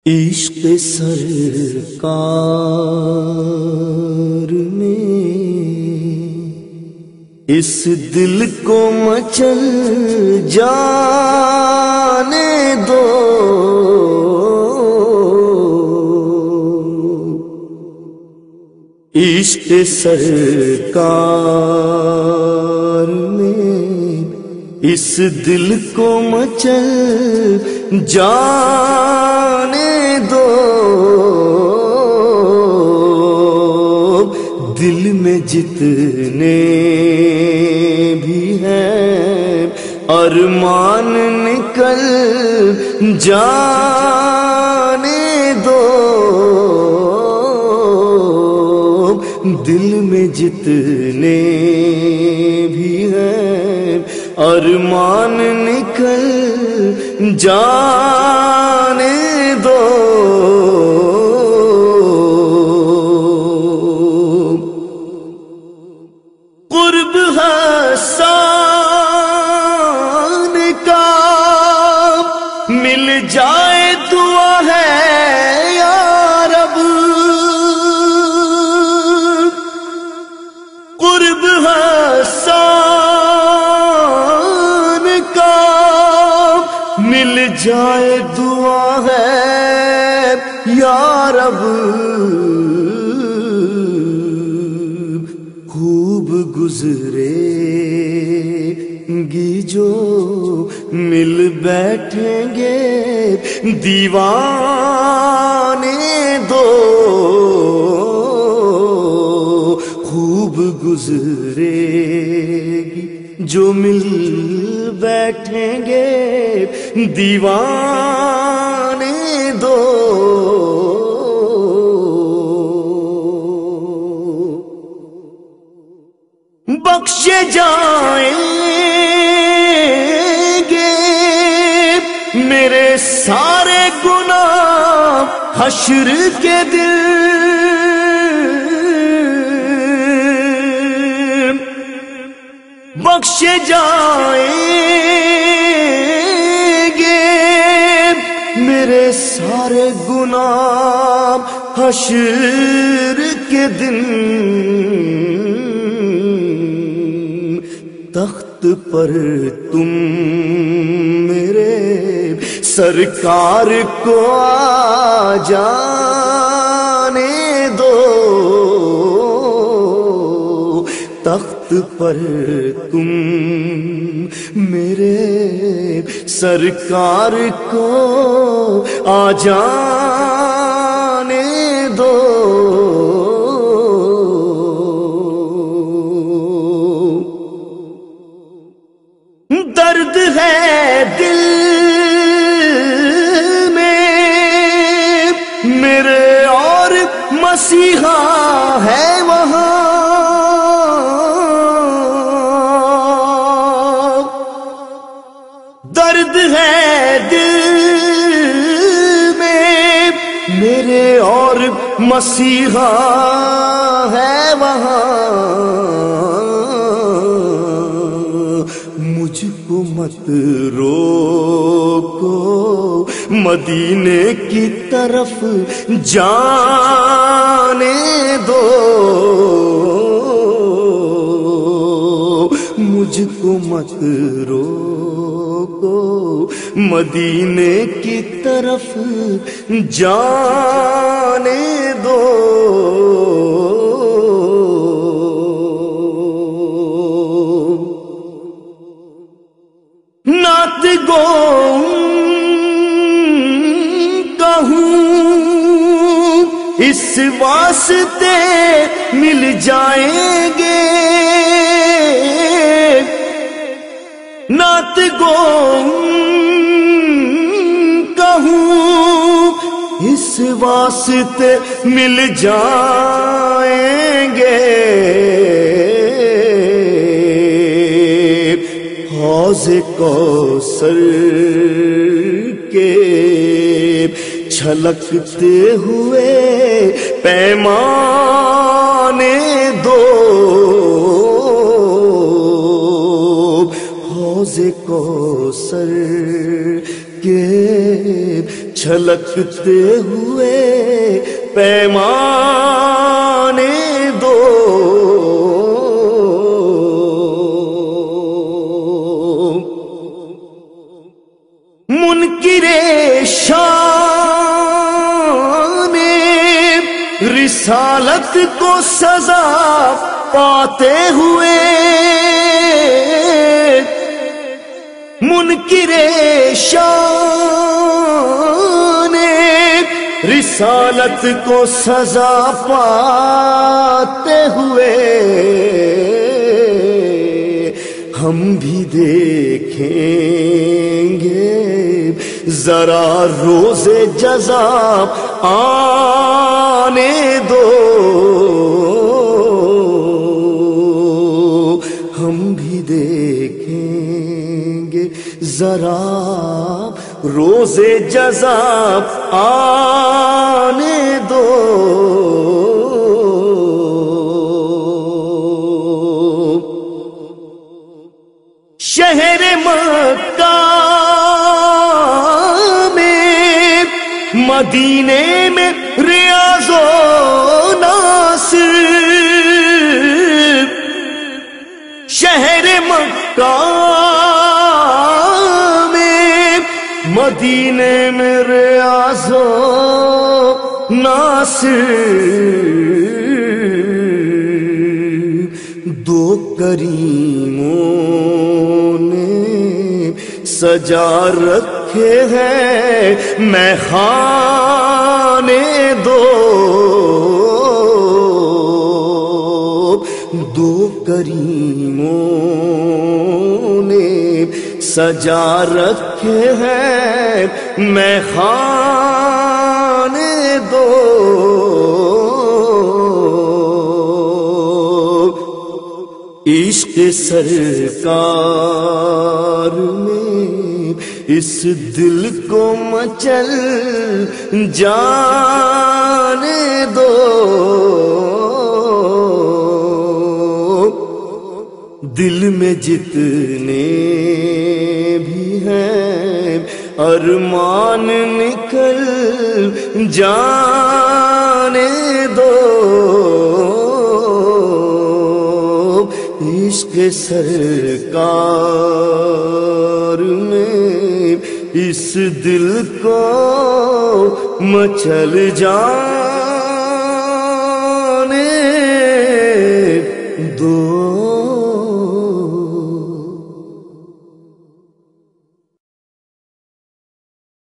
عشق سرکار میں اس دل کو مچل جانے دو، عشق سرکار میں اس دل کو مچل جانے دو، دل میں جتنے بھی ہیں ارمان نکل جانے دو، دل میں جتنے بھی ہیں ارمان نکل جانے دو، قرب حسان کا مل جائے دعا ہے یا رب، قرب حسان کا مل جائے دعا ہے یا رب، خوب گزرے گی جو مل بیٹھیں گے دیوانے دو، خوب گزرے گی جو مل بیٹھیں گے دیوانے دو، بخشے جائیں گے میرے سارے گناہ حشر کے دن، بخشے جائیں گے میرے سارے گناہ حشر کے دن، تخت پر تم میرے سرکار کو آ جانے دو، تخت پر تم میرے سرکار کو آ جانے دو، درد ہے دل میں میرے اور مسیحا ہے وہاں، درد ہے دل میں میرے اور مسیحا ہے وہاں، مجھ کو مت روکو مدینے کی طرف جانے دو، مجھ کو مت روکو مدینے کی طرف جانے دو، نعت گو کہوں اس واسطے مل جائیں گے، نعت گو کہوں اس واسطے مل جائیں گے، حوض کوثر کے چھلکتے ہوئے پیمانے دو، حوض کوثر کے چھلکتے ہوئے پیمانے دو، منکر شان رسالت کو سزا پاتے ہوئے، منکر شان رسالت کو سزا پاتے ہوئے، ہم بھی دیکھیں گے ذرا روز جزا آنے دو، ہم بھی دیکھیں گے ذرا روز جزا آنے دو، شہر مکہ میں مدینے میں ریاض و ناصر، شہر مکہ میں مدینے میں ریاض و ناصر، دو کریموں نے سجا رکھے ہیں میخانے دو، دو کریموں نے سجا رکھے ہیں میخانے دو، عشق سرکار میں اس دل کو مچل جانے دو، دل میں جتنے بھی ہیں ارمان نکل جانے دو، عشق سرکار میں اس دل کو مچل جانے دو۔